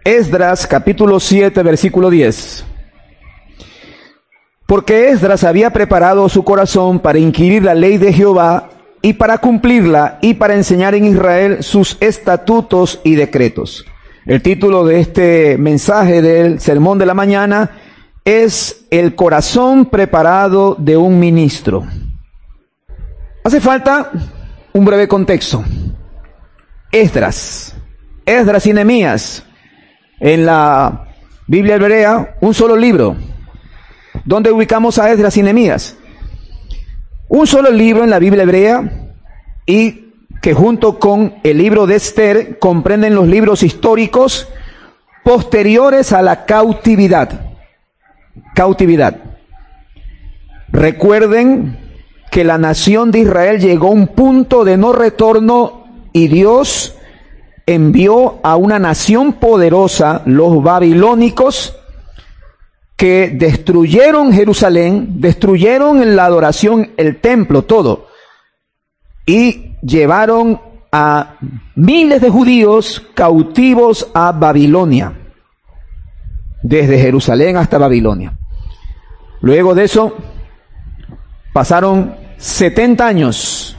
Esdras capítulo 7 versículo 10. Porque Esdras había preparado su corazón para inquirir la ley de Jehová y para cumplirla y para enseñar en Israel sus estatutos y decretos. El título de este mensaje del sermón de la mañana es El corazón preparado de un ministro. Hace falta un breve contexto. Esdras y Nehemías, en la Biblia hebrea, un solo libro. ¿Dónde ubicamos a Esdras y Nehemías? Un solo libro en la Biblia hebrea, y que junto con el libro de Esther comprenden los libros históricos posteriores a la cautividad. Recuerden que la nación de Israel llegó a un punto de no retorno y Dios envió a una nación poderosa, los babilónicos, que destruyeron Jerusalén, destruyeron en la adoración el templo, todo, y llevaron a miles de judíos cautivos a Babilonia, desde Jerusalén hasta Babilonia. Luego de eso, pasaron 70 años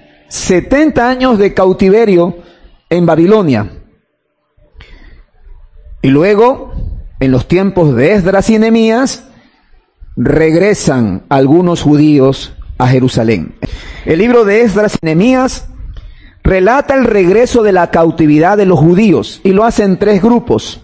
de cautiverio en Babilonia. Y luego, en los tiempos de Esdras y Nehemías, regresan algunos judíos a Jerusalén. El libro de Esdras y Nehemías relata el regreso de la cautividad de los judíos y lo hace en 3 grupos.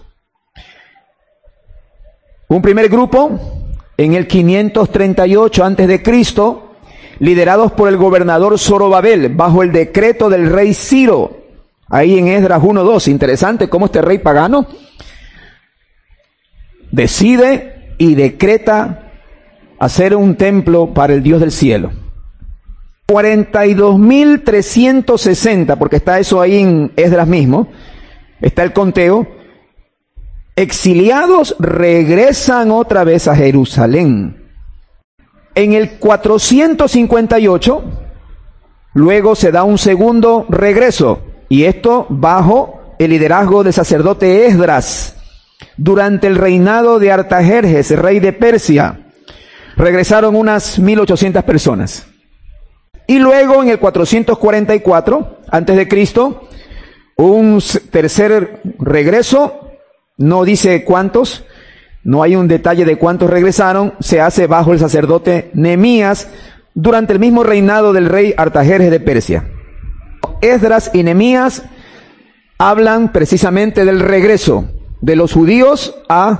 Un primer grupo en el 538 a.C., liderados por el gobernador Zorobabel, bajo el decreto del rey Ciro. Ahí en Esdras 1:2, interesante cómo este rey pagano decide y decreta hacer un templo para el Dios del cielo. 42.360, porque está eso ahí en Esdras mismo, está el conteo. Exiliados regresan otra vez a Jerusalén. En el 458, luego se da un segundo regreso, y esto bajo el liderazgo del sacerdote Esdras, durante el reinado de Artajerjes, rey de Persia. Regresaron unas 1.800 personas. Y luego en el 444 a.C., un tercer regreso, no dice cuántos, no hay un detalle de cuántos regresaron, se hace bajo el sacerdote Nehemías durante el mismo reinado del rey Artajerjes de Persia. Esdras y Nehemías hablan precisamente del regreso de los judíos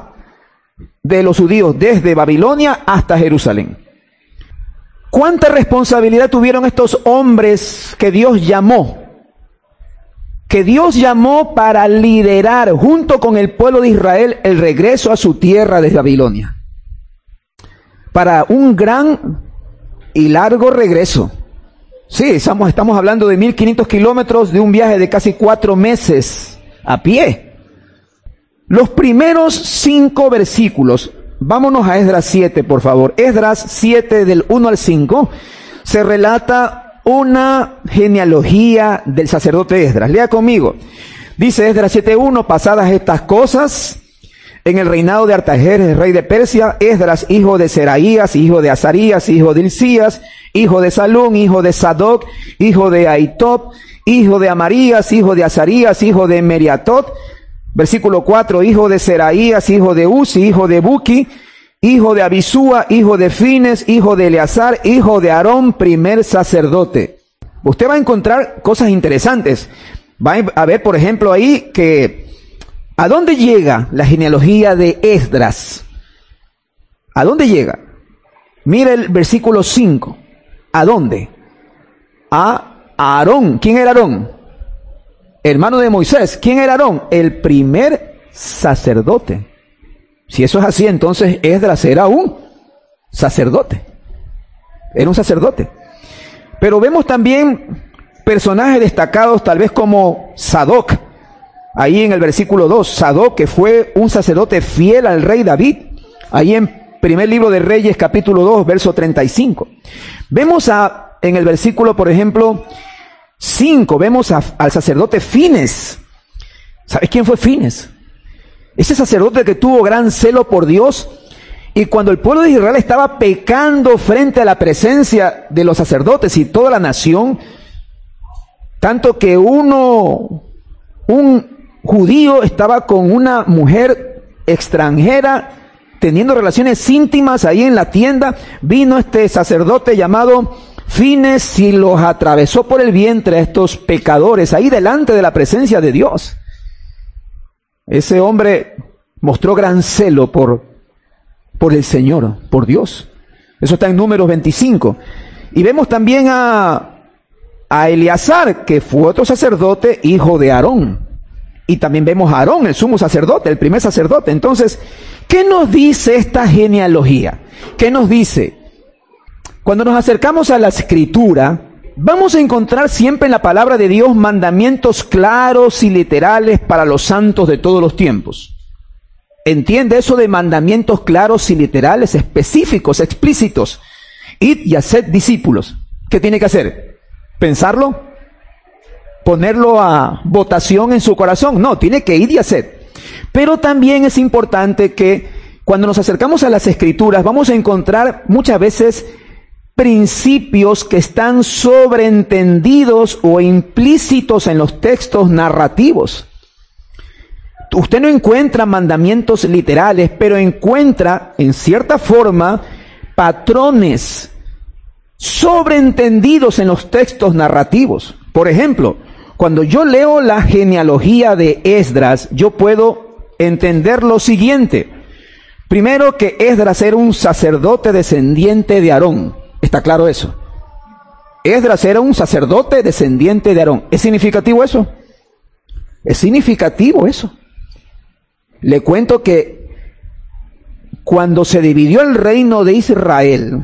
desde Babilonia hasta Jerusalén. ¿Cuánta responsabilidad tuvieron estos hombres que Dios llamó? Que Dios llamó para liderar junto con el pueblo de Israel el regreso a su tierra desde Babilonia. Para un gran y largo regreso. Sí, estamos hablando de 1.500 kilómetros de un viaje de casi 4 meses a pie. Los primeros 5 versículos, vámonos a Esdras 7, por favor. Esdras 7 del 1 al 5, se relata una genealogía del sacerdote Esdras. Lea conmigo. Dice Esdras 7:1, pasadas estas cosas, en el reinado de Artajerjes, rey de Persia, Esdras, hijo de Seraías, hijo de Azarías, hijo de Hilcías, hijo de Salum, hijo de Sadoc, hijo de Ahitob, hijo de Amarías, hijo de Azarías, hijo de Meriatot. Versículo 4, hijo de Seraías, hijo de Uzi, hijo de Buki, hijo de Abisúa, hijo de Fines, hijo de Eleazar, hijo de Aarón, primer sacerdote. Usted va a encontrar cosas interesantes. Va a ver, por ejemplo, ahí que ¿a dónde llega la genealogía de Esdras? ¿A dónde llega? Mira el versículo 5. ¿A dónde? A Aarón. ¿Quién era Aarón? Hermano de Moisés. ¿Quién era Aarón? El primer sacerdote. Si eso es así, entonces Esdras era un sacerdote. Era un sacerdote. Pero vemos también personajes destacados, tal vez como Sadoc. Ahí en el versículo 2, Sadoc, que fue un sacerdote fiel al rey David. Ahí en primer libro de Reyes, capítulo 2, verso 35. Vemos en el versículo, por ejemplo, 5, vemos al sacerdote Fines. ¿Sabes quién fue Fines? Ese sacerdote que tuvo gran celo por Dios, y cuando el pueblo de Israel estaba pecando frente a la presencia de los sacerdotes y toda la nación, tanto que un judío estaba con una mujer extranjera teniendo relaciones íntimas ahí en la tienda, vino este sacerdote llamado Fines y los atravesó por el vientre a estos pecadores ahí delante de la presencia de Dios. Ese hombre mostró gran celo por el Señor, por Dios. Eso está en Números 25. Y vemos también a Eleazar, que fue otro sacerdote, hijo de Aarón. Y también vemos a Aarón, el sumo sacerdote, el primer sacerdote. Entonces, ¿qué nos dice esta genealogía? ¿Qué nos dice? Cuando nos acercamos a la Escritura, vamos a encontrar siempre en la palabra de Dios mandamientos claros y literales para los santos de todos los tiempos. ¿Entiende eso de mandamientos claros y literales, específicos, explícitos? Id y haced discípulos. ¿Qué tiene que hacer? ¿Pensarlo? ¿Ponerlo a votación en su corazón? No, tiene que ir y hacer. Pero también es importante que cuando nos acercamos a las Escrituras vamos a encontrar muchas veces principios que están sobreentendidos o implícitos en los textos narrativos. Usted no encuentra mandamientos literales, pero encuentra, en cierta forma, patrones sobreentendidos en los textos narrativos. Por ejemplo, cuando yo leo la genealogía de Esdras, yo puedo entender lo siguiente. Primero, que Esdras era un sacerdote descendiente de Aarón. ¿Está claro eso? Esdras era un sacerdote descendiente de Aarón. ¿Es significativo eso? Es significativo eso. Le cuento que cuando se dividió el reino de Israel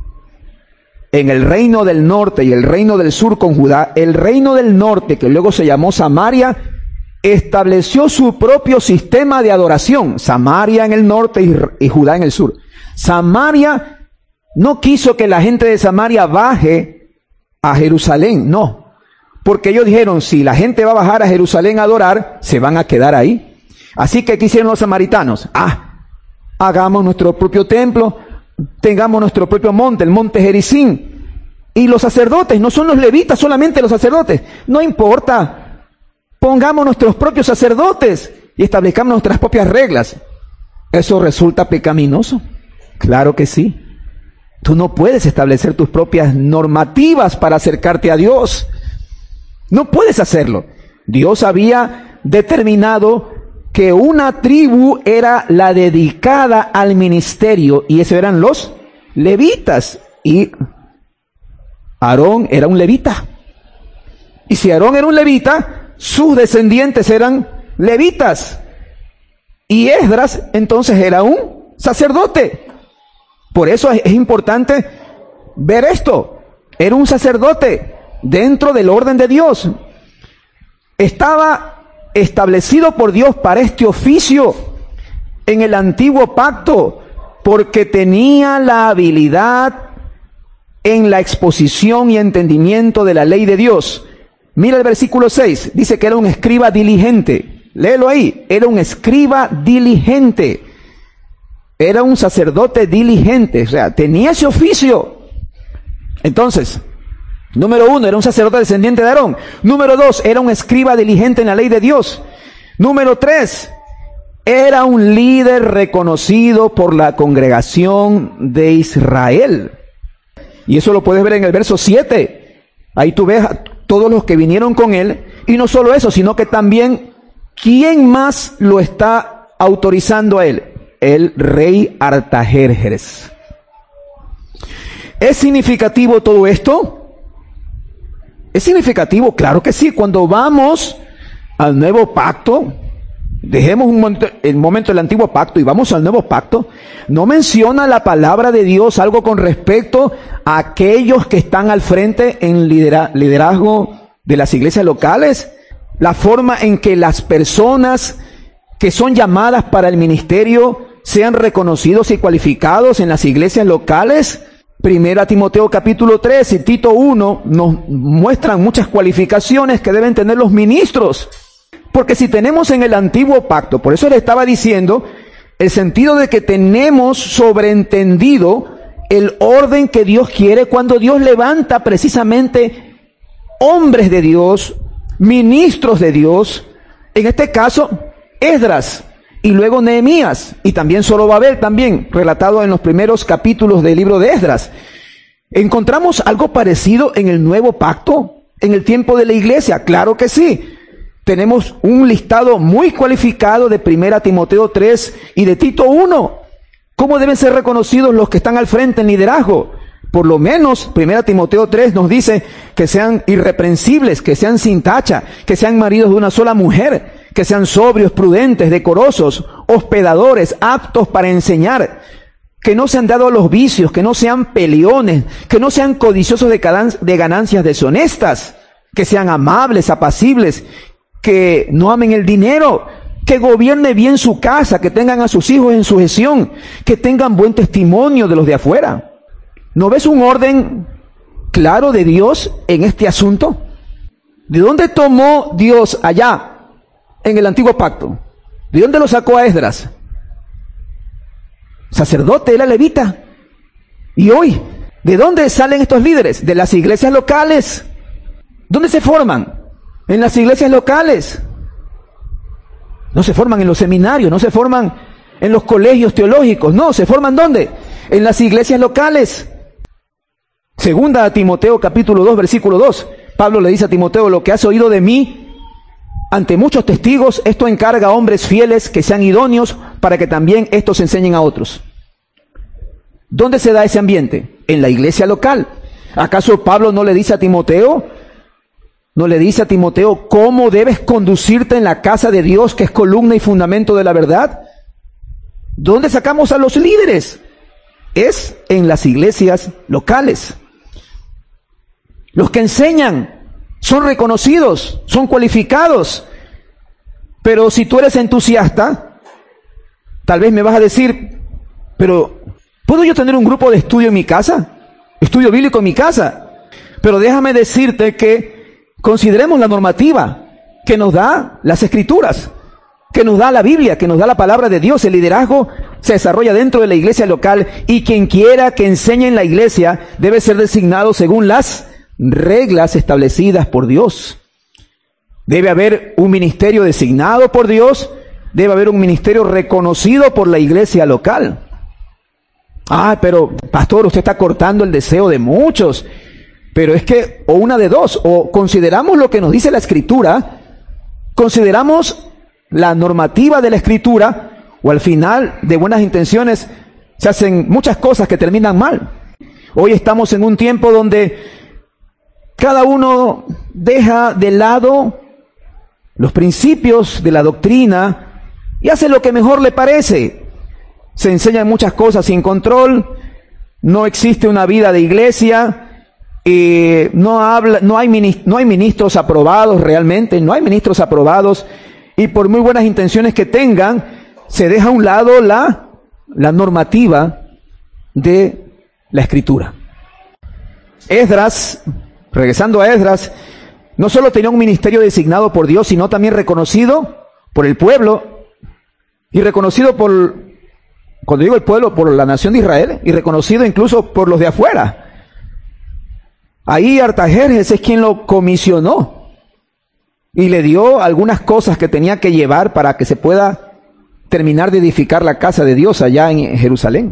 en el reino del norte y el reino del sur con Judá, el reino del norte, que luego se llamó Samaria, estableció su propio sistema de adoración. Samaria en el norte y Judá en el sur. Samaria no quiso que la gente de Samaria baje a Jerusalén, no. Porque ellos dijeron, si la gente va a bajar a Jerusalén a adorar, se van a quedar ahí. Así que, ¿qué hicieron los samaritanos? Hagamos nuestro propio templo, tengamos nuestro propio monte, el monte Gerizim. Y los sacerdotes, no son los levitas solamente los sacerdotes, no importa. Pongamos nuestros propios sacerdotes y establezcamos nuestras propias reglas. ¿Eso resulta pecaminoso? Claro que sí. Tú no puedes establecer tus propias normativas para acercarte a Dios. No puedes hacerlo. Dios había determinado que una tribu era la dedicada al ministerio, y esos eran los levitas. Y Aarón era un levita. Y si Aarón era un levita, sus descendientes eran levitas. Y Esdras entonces era un sacerdote. Por eso es importante ver esto. Era un sacerdote dentro del orden de Dios. Estaba establecido por Dios para este oficio en el antiguo pacto, porque tenía la habilidad en la exposición y entendimiento de la ley de Dios. Mira el versículo 6, dice que era un escriba diligente. Léelo ahí, era un escriba diligente. Era un sacerdote diligente, o sea, tenía ese oficio. Entonces, número 1, era un sacerdote descendiente de Aarón. Número 2, era un escriba diligente en la ley de Dios. Número 3, era un líder reconocido por la congregación de Israel. Y eso lo puedes ver en el verso 7. Ahí tú ves a todos los que vinieron con él. Y no solo eso, sino que también, ¿quién más lo está autorizando a él? El rey Artajerjes. ¿Es significativo todo esto? ¿Es significativo? Claro que sí. Cuando vamos al nuevo pacto, dejemos el momento del antiguo pacto y vamos al nuevo pacto, no menciona la palabra de Dios algo con respecto a aquellos que están al frente en liderazgo de las iglesias locales, la forma en que las personas que son llamadas para el ministerio sean reconocidos y cualificados en las iglesias locales. Primera Timoteo capítulo 3 y Tito 1 nos muestran muchas cualificaciones que deben tener los ministros. Porque si tenemos en el antiguo pacto, por eso le estaba diciendo, el sentido de que tenemos sobreentendido el orden que Dios quiere cuando Dios levanta precisamente hombres de Dios, ministros de Dios, en este caso Esdras y luego Nehemías y también Zorobabel, también relatado en los primeros capítulos del libro de Esdras. ¿Encontramos algo parecido en el nuevo pacto, en el tiempo de la iglesia? Claro que sí. Tenemos un listado muy cualificado de 1 Timoteo 3 y de Tito 1. ¿Cómo deben ser reconocidos los que están al frente en liderazgo? Por lo menos 1 Timoteo 3 nos dice que sean irreprensibles, que sean sin tacha, que sean maridos de una sola mujer, que sean sobrios, prudentes, decorosos, hospedadores, aptos para enseñar, que no sean dados a los vicios, que no sean peleones, que no sean codiciosos de ganancias deshonestas, que sean amables, apacibles, que no amen el dinero, que gobierne bien su casa, que tengan a sus hijos en sujeción, que tengan buen testimonio de los de afuera. ¿No ves un orden claro de Dios en este asunto? ¿De dónde tomó Dios allá en el antiguo pacto? ¿De dónde lo sacó a Esdras? Sacerdote, era levita. Y hoy, ¿de dónde salen estos líderes? De las iglesias locales. ¿Dónde se forman? En las iglesias locales. No se forman en los seminarios, no se forman en los colegios teológicos, no, se forman ¿dónde? En las iglesias locales. Segunda a Timoteo capítulo 2, versículo 2. Pablo le dice a Timoteo: lo que has oído de mí ante muchos testigos, esto encarga a hombres fieles que sean idóneos para que también estos enseñen a otros. ¿Dónde se da ese ambiente? En la iglesia local. ¿Acaso Pablo no le dice a Timoteo? ¿No le dice a Timoteo cómo debes conducirte en la casa de Dios, que es columna y fundamento de la verdad? ¿Dónde sacamos a los líderes? Es en las iglesias locales. Los que enseñan son reconocidos, son cualificados. Pero si tú eres entusiasta, tal vez me vas a decir: pero ¿puedo yo tener un grupo de estudio en mi casa? Estudio bíblico en mi casa. Pero déjame decirte que consideremos la normativa que nos da las Escrituras, que nos da la Biblia, que nos da la palabra de Dios. El liderazgo se desarrolla dentro de la iglesia local y quien quiera que enseñe en la iglesia debe ser designado según las reglas establecidas por Dios. Debe haber un ministerio designado por Dios, debe haber un ministerio reconocido por la iglesia local. Pero pastor, usted está cortando el deseo de muchos. Pero es que, o una de dos, o consideramos lo que nos dice la Escritura, consideramos la normativa de la Escritura, o al final, de buenas intenciones, se hacen muchas cosas que terminan mal. Hoy estamos en un tiempo donde cada uno deja de lado los principios de la doctrina y hace lo que mejor le parece. Se enseñan muchas cosas sin control, no existe una vida de iglesia. No hay ministros aprobados realmente, no hay ministros aprobados, y por muy buenas intenciones que tengan, se deja a un lado la normativa de la Escritura. Esdras, regresando a Esdras, no solo tenía un ministerio designado por Dios, sino también reconocido por el pueblo, y reconocido cuando digo el pueblo, por la nación de Israel, y reconocido incluso por los de afuera. Ahí Artajerjes es quien lo comisionó y le dio algunas cosas que tenía que llevar para que se pueda terminar de edificar la casa de Dios allá en Jerusalén.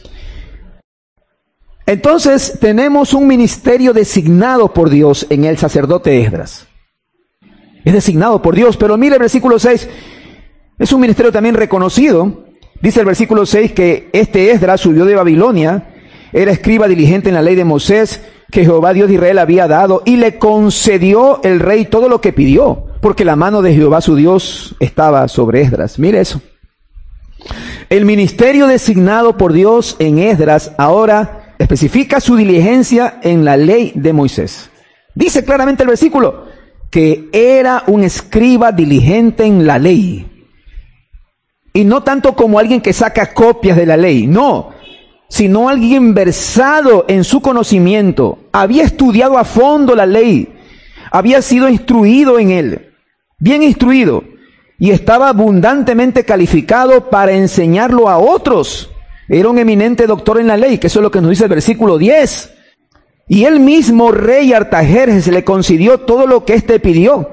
Entonces tenemos un ministerio designado por Dios en el sacerdote Esdras. Es designado por Dios, pero mire el versículo 6, es un ministerio también reconocido. Dice el versículo 6 que este Esdras subió de Babilonia, era escriba diligente en la ley de Moisés, que Jehová Dios de Israel había dado, y le concedió el rey todo lo que pidió, porque la mano de Jehová su Dios estaba sobre Esdras. Mire eso. El ministerio designado por Dios en Esdras ahora especifica su diligencia en la ley de Moisés. Dice claramente el versículo que era un escriba diligente en la ley. Y no tanto como alguien que saca copias de la ley, no, sino alguien versado en su conocimiento, había estudiado a fondo la ley, había sido instruido en él, bien instruido, y estaba abundantemente calificado para enseñarlo a otros. Era un eminente doctor en la ley, que eso es lo que nos dice el versículo 10. Y el mismo rey Artajerjes le concedió todo lo que éste pidió.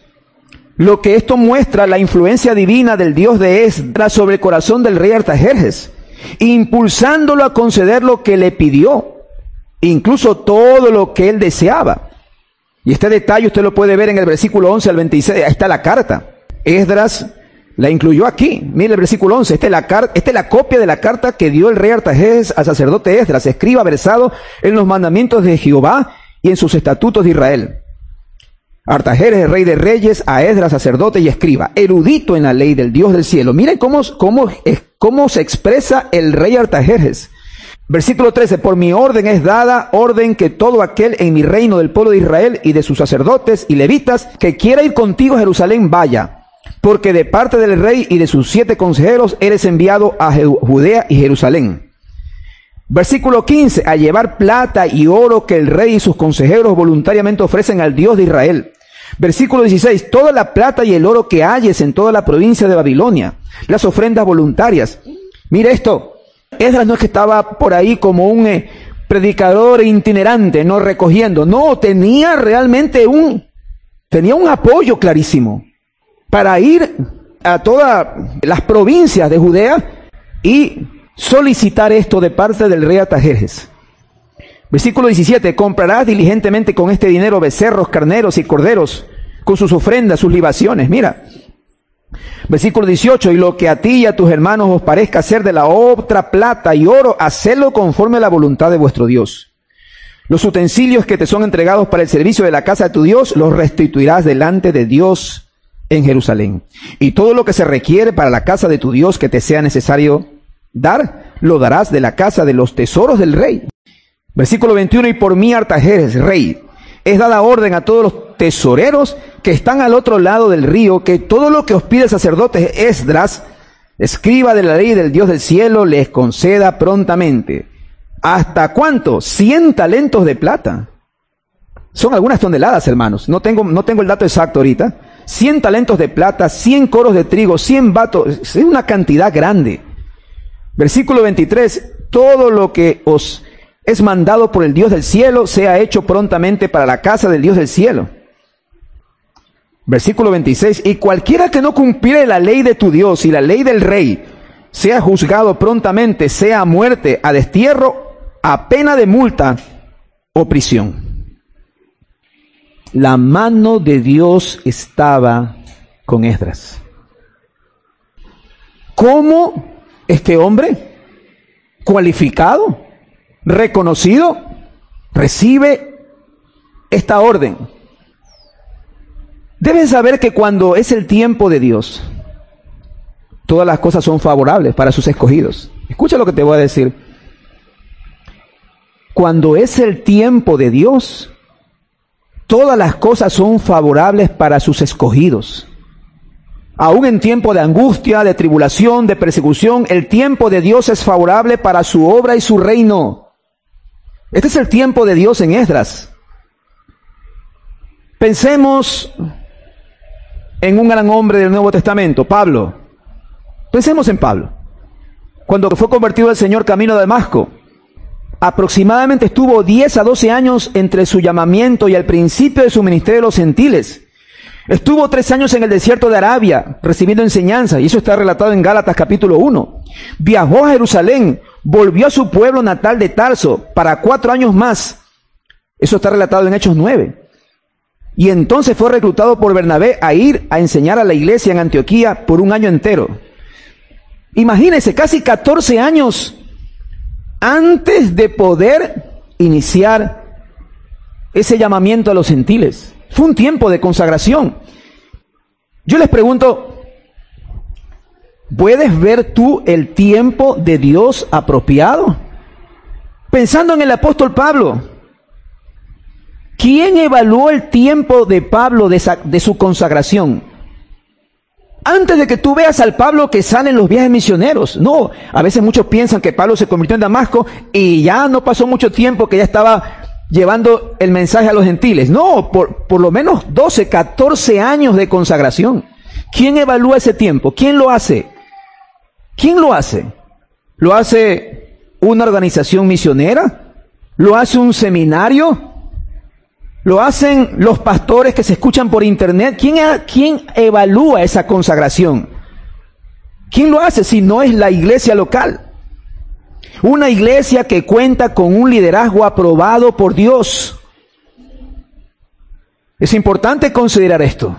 Lo que esto muestra la influencia divina del Dios de Esdras sobre el corazón del rey Artajerjes, impulsándolo a conceder lo que le pidió, incluso todo lo que él deseaba. Y este detalle usted lo puede ver en el versículo 11 al 26, ahí está la carta. Esdras la incluyó aquí. Mire el versículo 11, esta es la copia de la carta que dio el rey Artajerjes al sacerdote Esdras, escriba versado en los mandamientos de Jehová y en sus estatutos de Israel. Artajerjes, rey de reyes, a Esdras, sacerdote y escriba, erudito en la ley del Dios del cielo. Miren cómo se expresa el rey Artajerjes. Versículo 13, por mi orden es dada orden que todo aquel en mi reino del pueblo de Israel y de sus sacerdotes y levitas que quiera ir contigo a Jerusalén vaya, porque de parte del rey y de sus 7 consejeros eres enviado a Judea y Jerusalén. Versículo 15, a llevar plata y oro que el rey y sus consejeros voluntariamente ofrecen al Dios de Israel. Versículo 16, toda la plata y el oro que halles en toda la provincia de Babilonia, las ofrendas voluntarias. Mire esto, Esdras no es que estaba por ahí como un predicador itinerante, no recogiendo, no, tenía realmente un apoyo clarísimo para ir a todas las provincias de Judea y solicitar esto de parte del rey Artajerjes. Versículo 17, comprarás diligentemente con este dinero becerros, carneros y corderos, con sus ofrendas, sus libaciones. Mira, versículo 18, y lo que a ti y a tus hermanos os parezca hacer de la otra plata y oro, hacedlo conforme a la voluntad de vuestro Dios. Los utensilios que te son entregados para el servicio de la casa de tu Dios, los restituirás delante de Dios en Jerusalén. Y todo lo que se requiere para la casa de tu Dios que te sea necesario dar, lo darás de la casa de los tesoros del rey. Versículo 21, y por mí Artajerjes, rey, es dada orden a todos los tesoreros que están al otro lado del río, que todo lo que os pide el sacerdote Esdras, escriba de la ley del Dios del cielo, les conceda prontamente. ¿Hasta cuánto? 100 talentos de plata. Son algunas toneladas, hermanos. No tengo el dato exacto ahorita. 100 talentos de plata, 100 coros de trigo, 100 batos. Es una cantidad grande. Versículo 23. Todo lo que os es mandado por el Dios del cielo sea hecho prontamente para la casa del Dios del cielo. Versículo 26. Y cualquiera que no cumpliere la ley de tu Dios y la ley del rey, sea juzgado prontamente, sea a muerte, a destierro, a pena de multa o prisión. La mano de Dios estaba con Esdras. ¿Cómo este hombre cualificado, reconocido, recibe esta orden? Deben saber que cuando es el tiempo de Dios, todas las cosas son favorables para sus escogidos. Escucha lo que te voy a decir. Cuando es el tiempo de Dios, todas las cosas son favorables para sus escogidos. Aún en tiempo de angustia, de tribulación, de persecución, el tiempo de Dios es favorable para su obra y su reino. Este es el tiempo de Dios en Esdras. Pensemos en un gran hombre del Nuevo Testamento, Pablo. Pensemos en Pablo. Cuando fue convertido al Señor camino de Damasco, aproximadamente estuvo 10 a 12 años entre su llamamiento y el principio de su ministerio de los gentiles. Estuvo 3 años en el desierto de Arabia recibiendo enseñanza, y eso está relatado en Gálatas capítulo 1. Viajó a Jerusalén, volvió a su pueblo natal de Tarso para 4 años más. Eso está relatado en Hechos 9. Y entonces fue reclutado por Bernabé a ir a enseñar a la iglesia en Antioquía por 1 año entero. Imagínense, casi 14 años antes de poder iniciar ese llamamiento a los gentiles. Fue un tiempo de consagración. Yo les pregunto, ¿puedes ver tú el tiempo de Dios apropiado? Pensando en el apóstol Pablo, ¿quién evaluó el tiempo de Pablo de su consagración? Antes de que tú veas al Pablo que sale en los viajes misioneros. No, a veces muchos piensan que Pablo se convirtió en Damasco y ya no pasó mucho tiempo que ya estaba llevando el mensaje a los gentiles. No, por lo menos 12, 14 años de consagración. ¿Quién evalúa ese tiempo? ¿Quién lo hace? ¿Quién lo hace? ¿Lo hace una organización misionera? ¿Lo hace un seminario? ¿Lo hacen los pastores que se escuchan por internet? ¿Quién evalúa esa consagración? ¿Quién lo hace si no es la iglesia local? Una iglesia que cuenta con un liderazgo aprobado por Dios. Es importante considerar esto.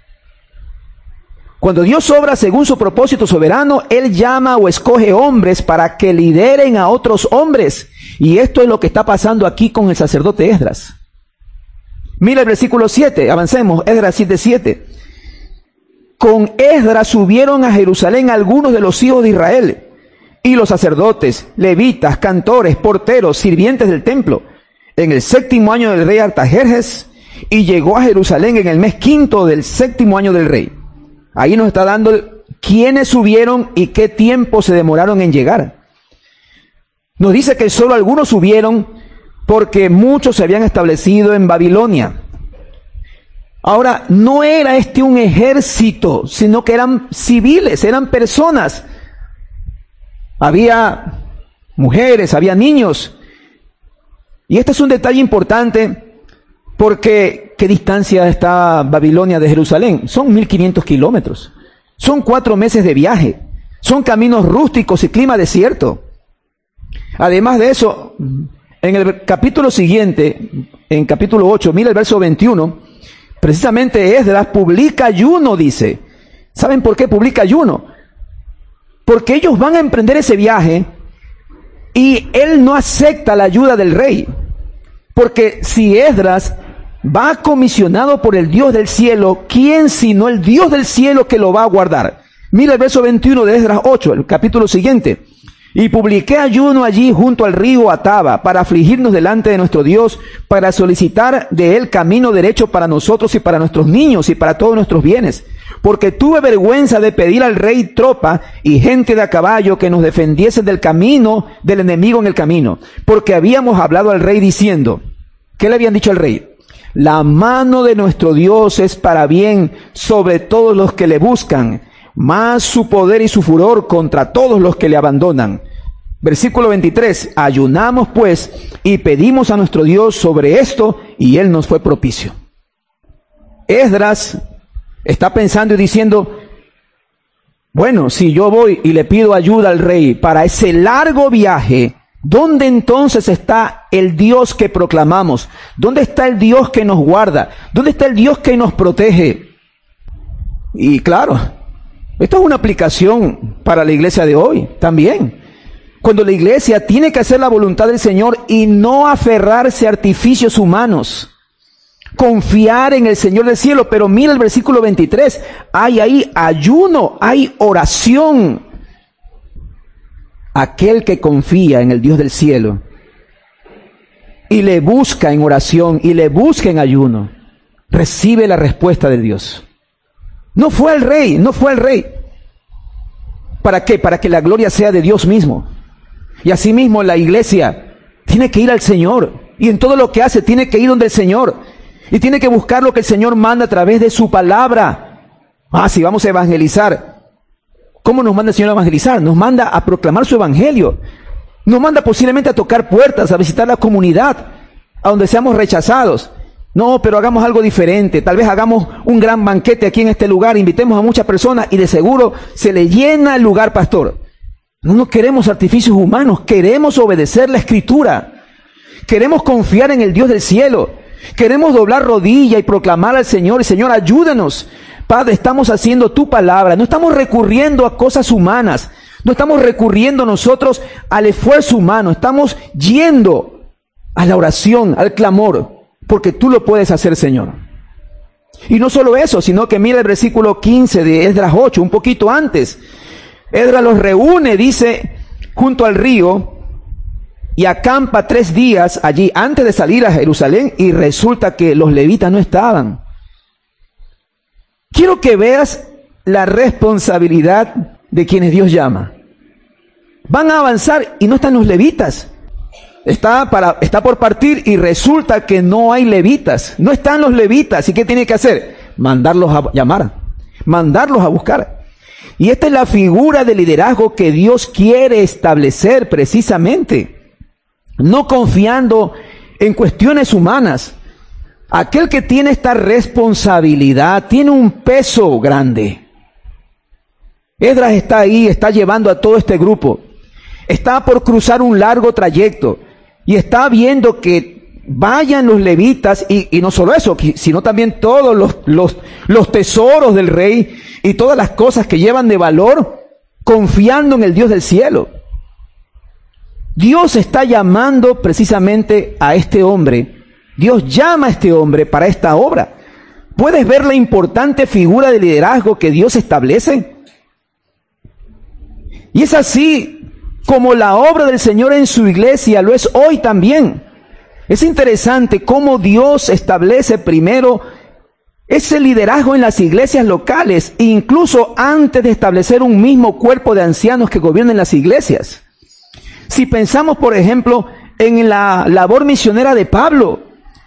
Cuando Dios obra según su propósito soberano, Él llama o escoge hombres para que lideren a otros hombres. Y esto es lo que está pasando aquí con el sacerdote Esdras. Mira el versículo 7, avancemos, Esdras 7:7. Con Esdras subieron a Jerusalén algunos de los hijos de Israel, y los sacerdotes, levitas, cantores, porteros, sirvientes del templo, en el 7º año del rey Artajerjes, y llegó a Jerusalén en el mes 5 del 7º año del rey. Ahí nos está dando quiénes subieron y qué tiempo se demoraron en llegar. Nos dice que solo algunos subieron porque muchos se habían establecido en Babilonia. Ahora, no era este un ejército, sino que eran civiles, eran personas. Había mujeres, había niños. Y este es un detalle importante porque ¿qué distancia está Babilonia de Jerusalén? Son 1500 kilómetros. Son 4 meses de viaje. Son caminos rústicos y clima desierto. Además de eso, en el capítulo siguiente, en capítulo 8, mira el verso 21, precisamente Esdras publica ayuno, dice. ¿Saben por qué publica ayuno? Porque ellos van a emprender ese viaje y él no acepta la ayuda del rey. Porque si Esdras va comisionado por el Dios del cielo, ¿quién sino el Dios del cielo que lo va a guardar? Mira el verso 21 de Esdras 8, el capítulo siguiente. Y publiqué ayuno allí junto al río Ataba para afligirnos delante de nuestro Dios, para solicitar de él camino derecho para nosotros y para nuestros niños y para todos nuestros bienes. Porque tuve vergüenza de pedir al rey tropa y gente de a caballo que nos defendiesen del camino del enemigo en el camino. Porque habíamos hablado al rey diciendo, ¿qué le habían dicho al rey? La mano de nuestro Dios es para bien sobre todos los que le buscan, más su poder y su furor contra todos los que le abandonan. Versículo 23, ayunamos pues y pedimos a nuestro Dios sobre esto y él nos fue propicio. Esdras está pensando y diciendo, bueno, si yo voy y le pido ayuda al rey para ese largo viaje, ¿dónde entonces está el Dios que proclamamos? ¿Dónde está el Dios que nos guarda? ¿Dónde está el Dios que nos protege? Y claro, esto es una aplicación para la iglesia de hoy también. Cuando la iglesia tiene que hacer la voluntad del Señor y no aferrarse a artificios humanos. Confiar en el Señor del cielo. Pero mira el versículo 23. Hay ahí ayuno, hay oración. Aquel que confía en el Dios del cielo y le busca en oración y le busca en ayuno, recibe la respuesta de Dios. No fue el rey, no fue el rey. ¿Para qué? Para que la gloria sea de Dios mismo. Y asimismo la iglesia tiene que ir al Señor. Y en todo lo que hace tiene que ir donde el Señor. Y tiene que buscar lo que el Señor manda a través de su palabra. Si vamos a evangelizar. ¿Cómo nos manda el Señor a evangelizar? Nos manda a proclamar su evangelio. Nos manda posiblemente a tocar puertas, a visitar la comunidad, a donde seamos rechazados. No, pero hagamos algo diferente. Tal vez hagamos un gran banquete aquí en este lugar, invitemos a muchas personas y de seguro se le llena el lugar, pastor. No queremos artificios humanos, queremos obedecer la Escritura. Queremos confiar en el Dios del cielo. Queremos doblar rodilla y proclamar al Señor. Y Señor, ayúdanos. Padre, estamos haciendo tu palabra. No estamos recurriendo a cosas humanas. No estamos recurriendo nosotros al esfuerzo humano. Estamos yendo a la oración, al clamor. Porque tú lo puedes hacer, Señor. Y no solo eso, sino que mira el versículo 15 de Esdras 8, un poquito antes. Esdras los reúne, dice, junto al río y acampa 3 días allí antes de salir a Jerusalén y resulta que los levitas no estaban. Quiero que veas la responsabilidad de quienes Dios llama. Van a avanzar y no están los levitas. Está por partir y resulta que no hay levitas. No están los levitas. ¿Y qué tiene que hacer? Mandarlos a llamar. mandarlos a buscar. Y esta es la figura de liderazgo que Dios quiere establecer precisamente, no confiando en cuestiones humanas. Aquel que tiene esta responsabilidad tiene un peso grande. Esdras está ahí, está llevando a todo este grupo. Está por cruzar un largo trayecto y está viendo que vayan los levitas y no solo eso, sino también todos los tesoros del rey y todas las cosas que llevan de valor, confiando en el Dios del cielo. Dios está llamando precisamente a este hombre. Dios llama a este hombre para esta obra. ¿Puedes ver la importante figura de liderazgo que Dios establece? Y es así como la obra del Señor en su iglesia lo es hoy también. Es interesante cómo Dios establece primero ese liderazgo en las iglesias locales, incluso antes de establecer un mismo cuerpo de ancianos que gobiernen las iglesias. Si pensamos, por ejemplo, en la labor misionera de Pablo.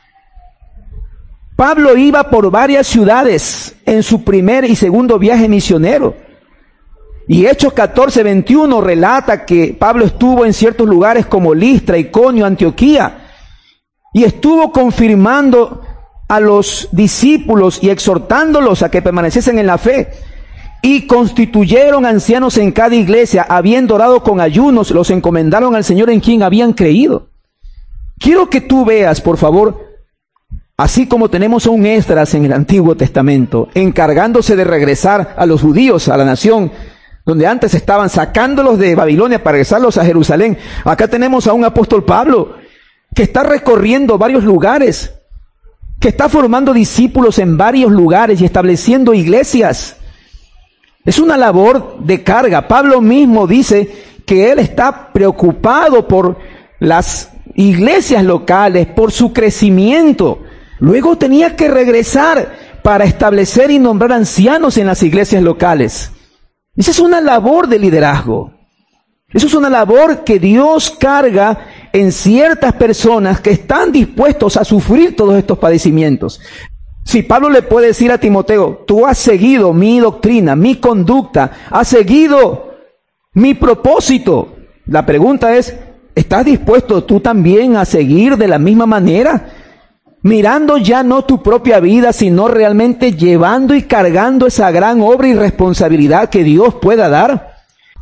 Pablo iba por varias ciudades en su primer y segundo viaje misionero. Y Hechos 14:21 relata que Pablo estuvo en ciertos lugares como Listra, Iconio, Antioquía, y estuvo confirmando a los discípulos y exhortándolos a que permaneciesen en la fe. Y constituyeron ancianos en cada iglesia, habiendo orado con ayunos, los encomendaron al Señor en quien habían creído. Quiero que tú veas, por favor, así como tenemos a un Esdras en el Antiguo Testamento, encargándose de regresar a los judíos, a la nación, donde antes estaban sacándolos de Babilonia para regresarlos a Jerusalén. Acá tenemos a un apóstol Pablo, que está recorriendo varios lugares, que está formando discípulos en varios lugares y estableciendo iglesias. Es una labor de carga. Pablo mismo dice que él está preocupado por las iglesias locales, por su crecimiento. Luego tenía que regresar para establecer y nombrar ancianos en las iglesias locales. Esa es una labor de liderazgo. Eso es una labor que Dios carga en ciertas personas que están dispuestos a sufrir todos estos padecimientos. Si Pablo le puede decir a Timoteo, tú has seguido mi doctrina, mi conducta, has seguido mi propósito. La pregunta es, ¿estás dispuesto tú también a seguir de la misma manera? Mirando ya no tu propia vida, sino realmente llevando y cargando esa gran obra y responsabilidad que Dios pueda dar.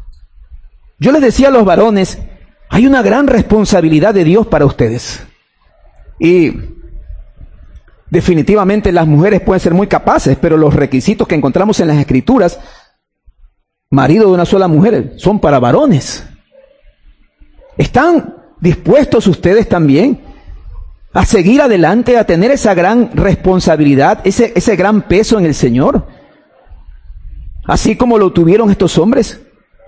Yo les decía a los varones, hay una gran responsabilidad de Dios para ustedes. Y definitivamente las mujeres pueden ser muy capaces, pero los requisitos que encontramos en las Escrituras, marido de una sola mujer, son para varones. ¿Están dispuestos ustedes también a seguir adelante, a tener esa gran responsabilidad, ese gran peso en el Señor? Así como lo tuvieron estos hombres.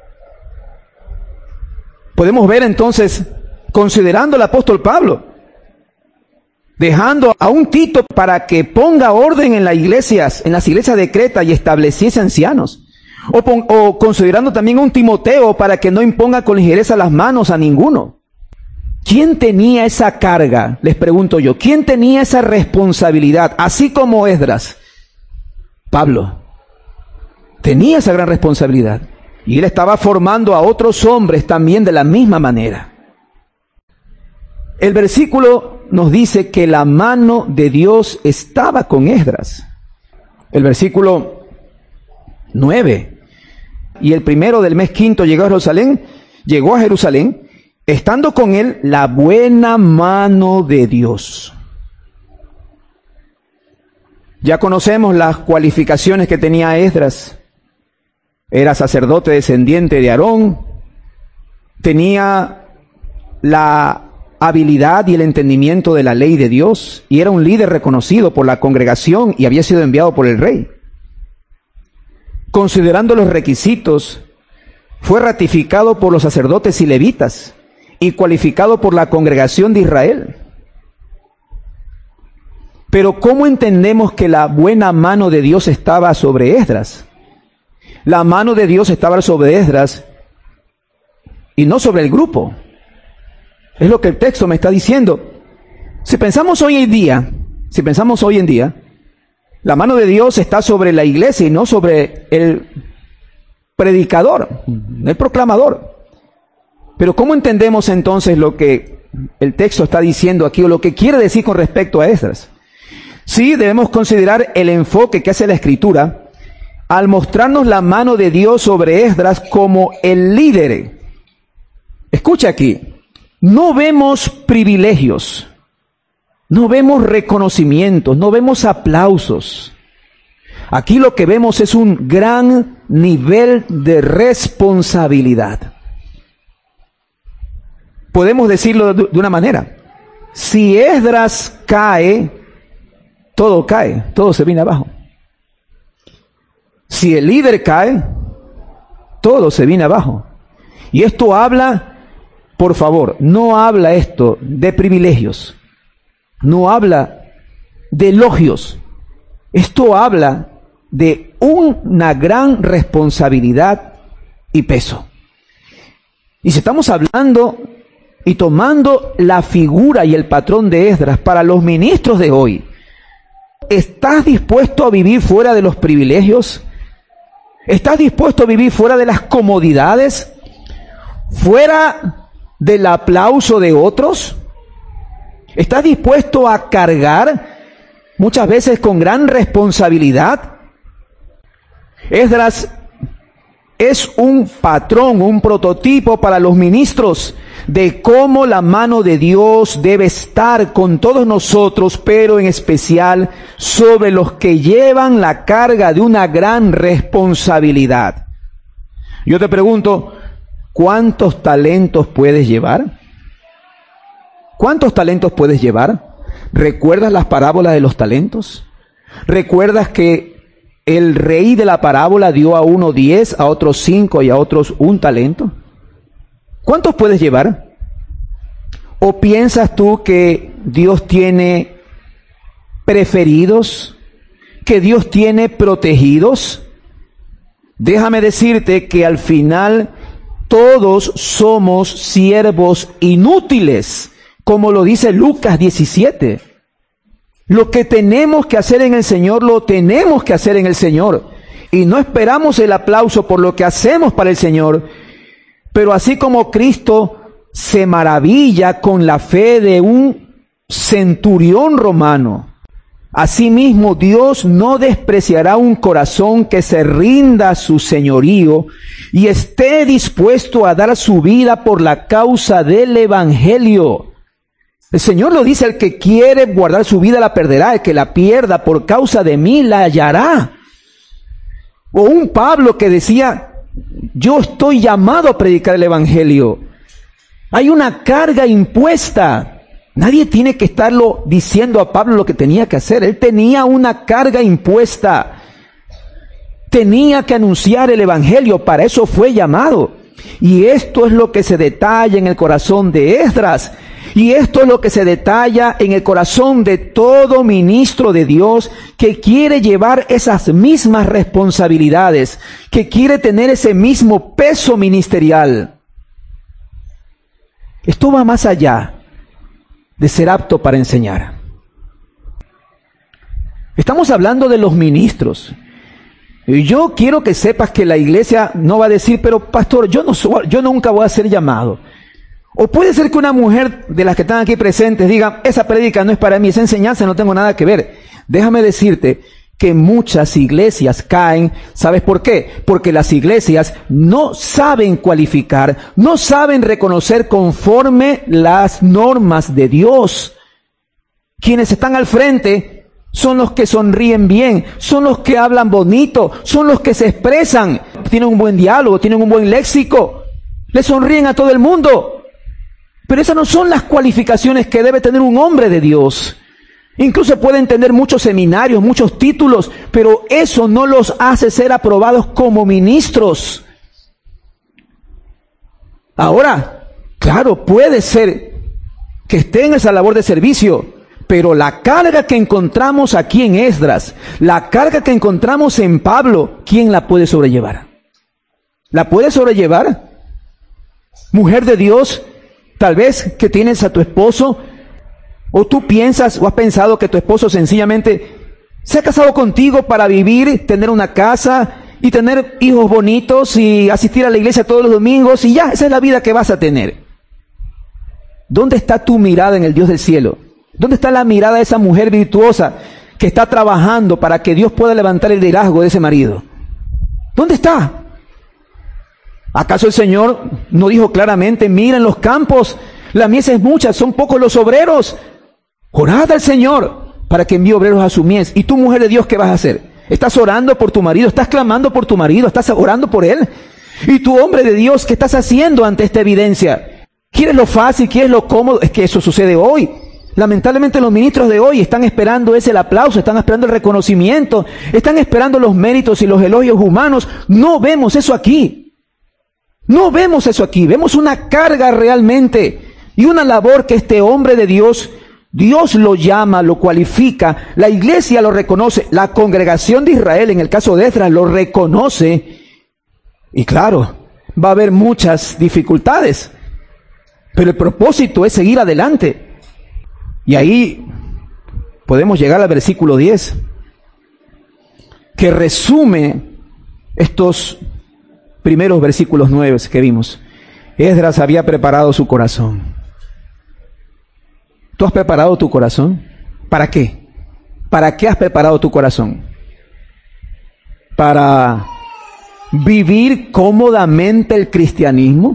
Podemos ver entonces, considerando al apóstol Pablo, dejando a un Tito para que ponga orden en las iglesias de Creta y estableciese ancianos. O considerando también a un Timoteo para que no imponga con ligereza las manos a ninguno. ¿Quién tenía esa carga? Les pregunto yo. ¿Quién tenía esa responsabilidad? Así como Esdras. Pablo tenía esa gran responsabilidad. Y él estaba formando a otros hombres también de la misma manera. El versículo nos dice que la mano de Dios estaba con Esdras. El versículo 9. Y el primero del mes quinto llegó a Jerusalén, estando con él la buena mano de Dios. Ya conocemos las cualificaciones que tenía Esdras. Era sacerdote descendiente de Aarón, tenía la habilidad y el entendimiento de la ley de Dios, y era un líder reconocido por la congregación y había sido enviado por el rey. Considerando los requisitos, fue ratificado por los sacerdotes y levitas y cualificado por la congregación de Israel. Pero ¿cómo entendemos que la buena mano de Dios estaba sobre Esdras? La mano de Dios estaba sobre Esdras y no sobre el grupo. Es lo que el texto me está diciendo. Si pensamos hoy en día, La mano de Dios está sobre la iglesia y no sobre el predicador, el proclamador. Pero ¿cómo entendemos entonces lo que el texto está diciendo aquí o lo que quiere decir con respecto a Esdras? Sí, debemos considerar el enfoque que hace la Escritura al mostrarnos la mano de Dios sobre Esdras como el líder. Escucha aquí, no vemos privilegios, no vemos reconocimientos, no vemos aplausos. Aquí lo que vemos es un gran nivel de responsabilidad. Podemos decirlo de una manera. Si Esdras cae, todo se viene abajo. Si el líder cae, todo se viene abajo. Y esto habla, por favor, no habla esto de privilegios, no habla de elogios. Esto habla de una gran responsabilidad y peso. Y si estamos hablando y tomando la figura y el patrón de Esdras para los ministros de hoy, ¿estás dispuesto a vivir fuera de los privilegios? ¿Estás dispuesto a vivir fuera de las comodidades? ¿Fuera del aplauso de otros? ¿Estás dispuesto a cargar muchas veces con gran responsabilidad? Esdras es un patrón, un prototipo para los ministros de cómo la mano de Dios debe estar con todos nosotros, pero en especial sobre los que llevan la carga de una gran responsabilidad. Yo te pregunto, ¿cuántos talentos puedes llevar? ¿Cuántos talentos puedes llevar? ¿Recuerdas las parábolas de los talentos? ¿Recuerdas que el rey de la parábola dio a uno 10, a otros 5 y a otros 1 talento? ¿Cuántos puedes llevar? ¿O piensas tú que Dios tiene preferidos? ¿Que Dios tiene protegidos? Déjame decirte que al final todos somos siervos inútiles, como lo dice Lucas 17. Lo que tenemos que hacer en el Señor, lo tenemos que hacer en el Señor. Y no esperamos el aplauso por lo que hacemos para el Señor. Pero así como Cristo se maravilla con la fe de un centurión romano, asimismo Dios no despreciará un corazón que se rinda a su señorío y esté dispuesto a dar su vida por la causa del Evangelio. El Señor lo dice: el que quiere guardar su vida la perderá, el que la pierda por causa de mí la hallará. O un Pablo que decía: yo estoy llamado a predicar el Evangelio. Hay una carga impuesta. Nadie tiene que estarlo diciendo a Pablo lo que tenía que hacer. Él tenía una carga impuesta. Tenía que anunciar el Evangelio, para eso fue llamado. Y esto es lo que se detalla en el corazón de Esdras. Y esto es lo que se detalla en el corazón de todo ministro de Dios que quiere llevar esas mismas responsabilidades, que quiere tener ese mismo peso ministerial. Esto va más allá de ser apto para enseñar. Estamos hablando de los ministros. Y yo quiero que sepas que la iglesia no va a decir: pero pastor, yo nunca voy a ser llamado. O puede ser que una mujer de las que están aquí presentes diga: esa prédica no es para mí, esa enseñanza no tengo nada que ver. Déjame decirte que muchas iglesias caen. ¿Sabes por qué? Porque las iglesias no saben cualificar, no saben reconocer conforme las normas de Dios. Quienes están al frente son los que sonríen bien, son los que hablan bonito, son los que se expresan, tienen un buen diálogo, tienen un buen léxico, le sonríen a todo el mundo. Pero esas no son las cualificaciones que debe tener un hombre de Dios. Incluso pueden tener muchos seminarios, muchos títulos, pero eso no los hace ser aprobados como ministros. Ahora, claro, puede ser que esté en esa labor de servicio, pero la carga que encontramos aquí en Esdras, la carga que encontramos en Pablo, ¿quién la puede sobrellevar? ¿La puede sobrellevar? Mujer de Dios, tal vez que tienes a tu esposo, o tú piensas o has pensado que tu esposo sencillamente Se ha casado contigo para vivir, tener una casa y tener hijos bonitos y asistir a la iglesia todos los domingos y ya, esa es la vida que vas a tener. ¿Dónde está tu mirada en el Dios del cielo? ¿Dónde está la mirada de esa mujer virtuosa que está trabajando para que Dios pueda levantar el liderazgo de ese marido? ¿Dónde está? ¿Acaso el Señor no dijo claramente, mira en los campos, la mies es mucha, son pocos los obreros? Orad al Señor para que envíe obreros a su mies. ¿Y tú, mujer de Dios, qué vas a hacer? ¿Estás orando por tu marido? ¿Estás clamando por tu marido? ¿Estás orando por él? ¿Y tú, hombre de Dios, qué estás haciendo ante esta evidencia? ¿Quieres lo fácil? ¿Quieres lo cómodo? Es que eso sucede hoy. Lamentablemente los ministros de hoy están esperando el aplauso, están esperando el reconocimiento, están esperando los méritos y los elogios humanos. No vemos eso aquí. No vemos eso aquí. Vemos una carga realmente y una labor que este hombre de Dios, Dios lo llama, lo cualifica, la iglesia lo reconoce, la congregación de Israel, en el caso de Esdras, lo reconoce. Y claro, va a haber muchas dificultades, pero el propósito es seguir adelante. Y ahí podemos llegar al versículo 10, que resume estos primeros versículos 9 que vimos. Esdras había preparado su corazón. ¿Tú has preparado tu corazón? ¿Para qué? ¿Para qué has preparado tu corazón? ¿Para vivir cómodamente el cristianismo?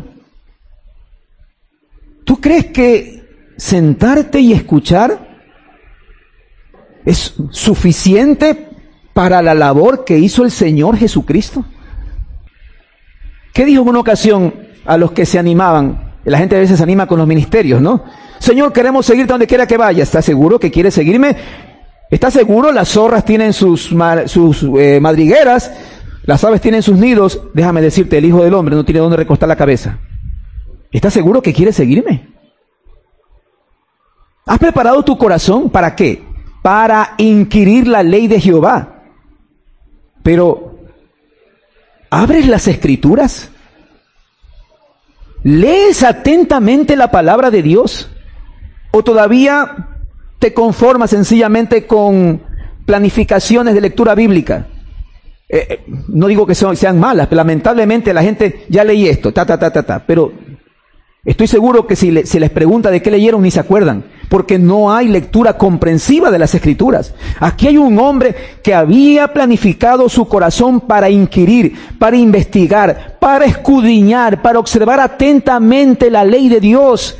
¿Tú crees que sentarte y escuchar es suficiente para la labor que hizo el Señor Jesucristo? ¿Qué dijo en una ocasión a los que se animaban? La gente a veces se anima con los ministerios, ¿no? Señor, queremos seguirte donde quiera que vaya. ¿Estás seguro que quieres seguirme? ¿Estás seguro? Las zorras tienen sus madrigueras, las aves tienen sus nidos. Déjame decirte, el Hijo del Hombre no tiene dónde recostar la cabeza. ¿Estás seguro que quieres seguirme? ¿Has preparado tu corazón? ¿Para qué? Para inquirir la ley de Jehová. Pero, ¿abres las Escrituras? ¿Lees atentamente la palabra de Dios? ¿O todavía te conformas sencillamente con planificaciones de lectura bíblica? No digo que sean malas, pero lamentablemente la gente, ya leí esto, pero estoy seguro que si se les pregunta de qué leyeron ni se acuerdan, porque no hay lectura comprensiva de las Escrituras. Aquí hay un hombre que había planificado su corazón para inquirir, para investigar, para escudriñar, para observar atentamente la ley de Dios.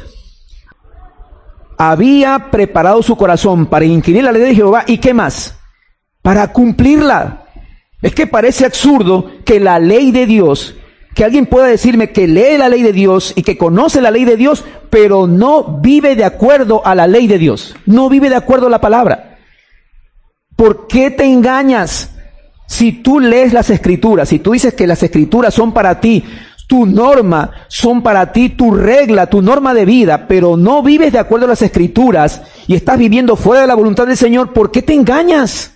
Había preparado su corazón para inquirir la ley de Jehová. ¿Y qué más? Para cumplirla. Es que parece absurdo que la ley de Dios, que alguien pueda decirme que lee la ley de Dios y que conoce la ley de Dios, pero no vive de acuerdo a la ley de Dios. No vive de acuerdo a la palabra. ¿Por qué te engañas? Si tú lees las Escrituras, si tú dices que las Escrituras son para ti, tu norma, son para ti tu regla, tu norma de vida, pero no vives de acuerdo a las Escrituras y estás viviendo fuera de la voluntad del Señor, ¿por qué te engañas?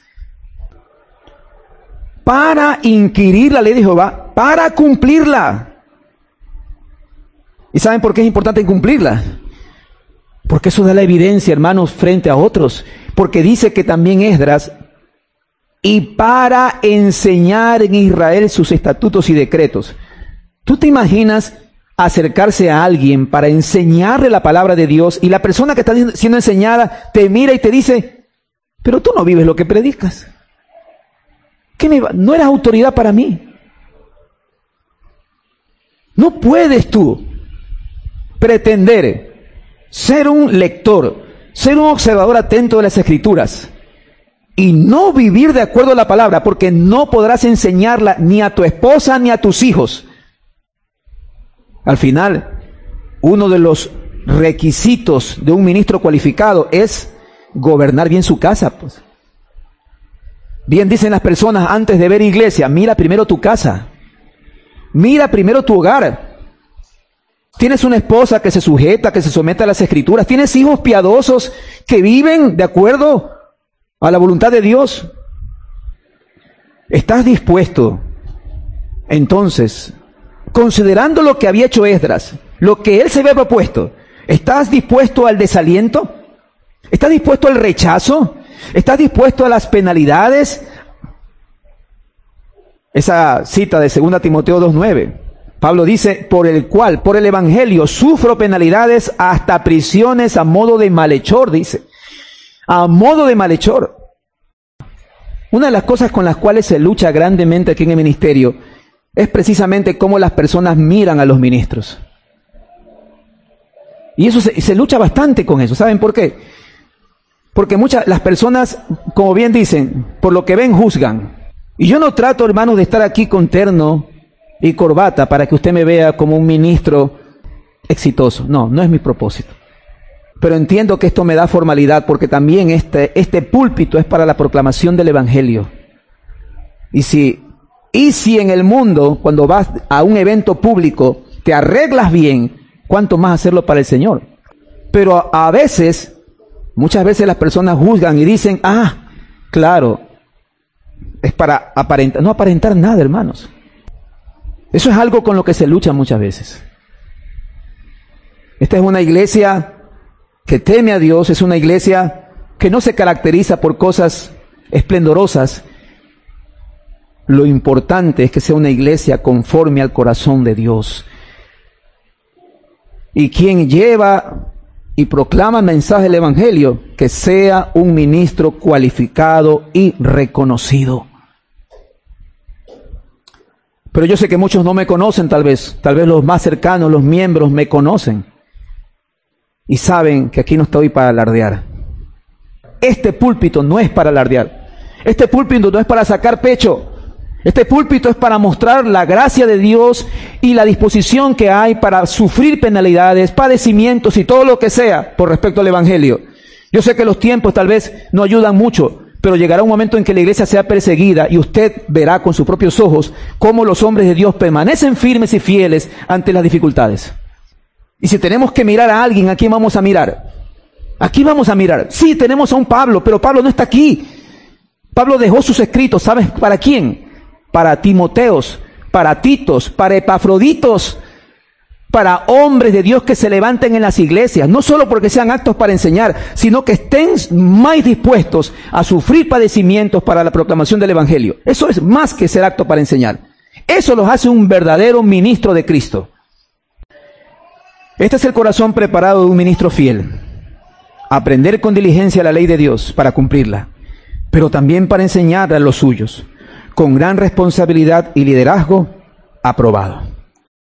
Para inquirir la ley de Jehová, para cumplirla. ¿Y saben por qué es importante cumplirla? Porque eso da la evidencia, hermanos, frente a otros. Porque dice que también Esdras, y para enseñar en Israel sus estatutos y decretos. ¿Tú te imaginas acercarse a alguien para enseñarle la palabra de Dios y la persona que está siendo enseñada te mira y te dice, pero tú no vives lo que predicas? No eres autoridad para mí. No puedes tú pretender ser un lector, ser un observador atento de las Escrituras y no vivir de acuerdo a la palabra, porque no podrás enseñarla ni a tu esposa ni a tus hijos. Al final, uno de los requisitos de un ministro cualificado es gobernar bien su casa, pues. Bien dicen las personas antes de ver iglesia, mira primero tu casa, mira primero tu hogar. Tienes una esposa que se sujeta, que se somete a las Escrituras, tienes hijos piadosos que viven de acuerdo a la voluntad de Dios. ¿Estás dispuesto, entonces, considerando lo que había hecho Esdras, lo que él se había propuesto, estás dispuesto al desaliento? ¿Estás dispuesto al rechazo? ¿Estás dispuesto a las penalidades? Esa cita de 2 Timoteo 2:9. Pablo dice, por el evangelio, sufro penalidades hasta prisiones a modo de malhechor, dice. A modo de malhechor. Una de las cosas con las cuales se lucha grandemente aquí en el ministerio es precisamente cómo las personas miran a los ministros. Y eso se lucha bastante con eso. ¿Saben por qué? Porque las personas, como bien dicen, por lo que ven juzgan. Y yo no trato, hermanos, de estar aquí con terno y corbata para que usted me vea como un ministro exitoso. No, no es mi propósito. Pero entiendo que esto me da formalidad porque también este púlpito es para la proclamación del evangelio. Y si en el mundo, cuando vas a un evento público, te arreglas bien, ¿cuánto más hacerlo para el Señor? Pero a veces, muchas veces las personas juzgan y dicen, claro, es para aparentar. No aparentar nada, hermanos. Eso es algo con lo que se lucha muchas veces. Esta es una iglesia que teme a Dios, es una iglesia que no se caracteriza por cosas esplendorosas. Lo importante es que sea una iglesia conforme al corazón de Dios. Y quien lleva y proclama el mensaje del evangelio, que sea un ministro cualificado y reconocido. Pero yo sé que muchos no me conocen, tal vez los más cercanos, los miembros me conocen y saben que aquí no estoy para alardear. Este púlpito no es para alardear. Este púlpito no es para sacar pecho. Este púlpito es para mostrar la gracia de Dios y la disposición que hay para sufrir penalidades, padecimientos y todo lo que sea por respecto al evangelio. Yo sé que los tiempos tal vez no ayudan mucho, pero llegará un momento en que la iglesia sea perseguida y usted verá con sus propios ojos cómo los hombres de Dios permanecen firmes y fieles ante las dificultades. Y si tenemos que mirar a alguien, ¿a quién vamos a mirar? Aquí vamos a mirar. Sí, tenemos a un Pablo, pero Pablo no está aquí. Pablo dejó sus escritos, ¿sabes para quién? Para Timoteos, para Titos, para Epafroditos, para hombres de Dios que se levanten en las iglesias, no solo porque sean aptos para enseñar, sino que estén más dispuestos a sufrir padecimientos para la proclamación del evangelio. Eso es más que ser apto para enseñar. Eso los hace un verdadero ministro de Cristo. Este es el corazón preparado de un ministro fiel. Aprender con diligencia la ley de Dios para cumplirla, pero también para enseñar a los suyos, con gran responsabilidad y liderazgo aprobado.